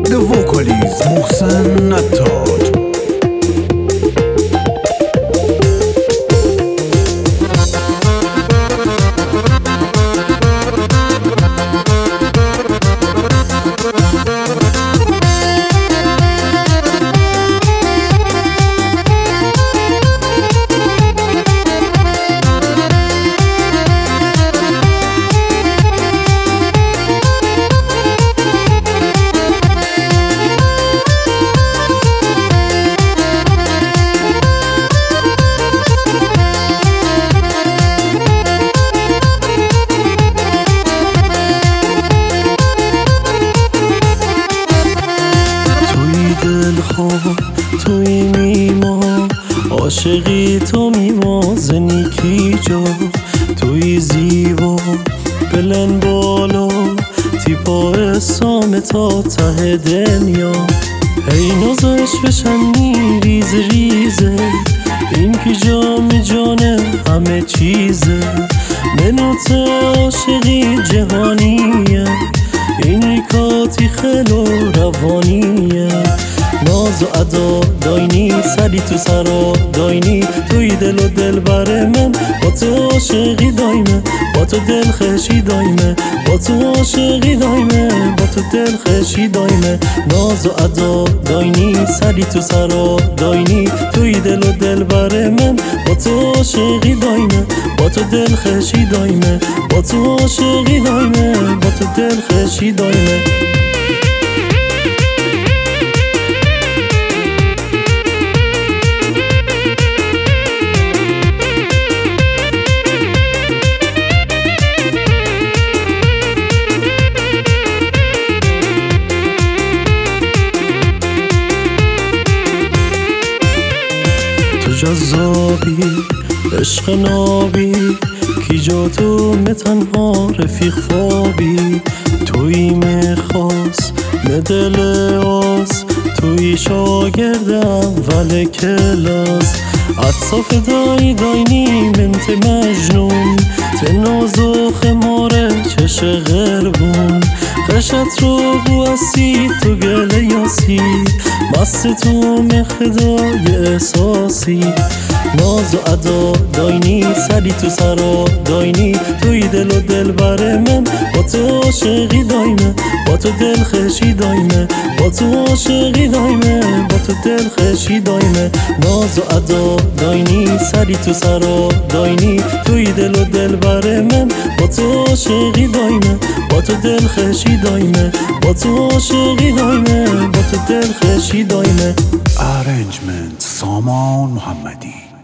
The vocalist محسن نتاج. توی میما عاشقی، تو میما زنیکی جا، توی زیبا بلن بالا تیپا اسام تا ته دنیا. هی نازش بشنی ریز ریزه، این که جام جانه همه چیزه. منوت عاشقی جهانیه، اینی کاتی خلو روانیه. ناز و ادا داینی سری تو سرا داینی، توی دل و دل بر من با تو عاشقی دایمه، با تو دل خشی دایمه، با تو عاشقی دایمه، با تو دل خشی دایمه. ناز و ادا داینی سری تو سرا داینی، توی دل و دل بر من با تو عاشقی دایمه، با تو دل خشی دایمه، با تو عاشقی دایمه، با تو دل خشی دایمه. جذابی عشق نابی، کی جا تو تنها رفیق خوابی. توی میخواست مدل آس، توی شاگرد اول کلاس. اطصاف داینی بنت مجنون، تناز و خماره چش غربون. قشت رو بوسی تو گل یاسی، مست تو مخدای احساسی. ناز و ادا داینی سری تو سرا داینی، توی دل و دل بر من با تو عاشقی دایمه، با تو دل خشی دایمه، با تو عاشقی دایمه، با تو دل خشی دایمه. ناز و ادا داینی سری تو سرا داینی، توی دل و دل بر من با تو عاشقی دایمه، با تو دل خشی دایمه، با تو عاشقی دایمه، با تو دل خشی دایمه. Arrangement سامان محمدی.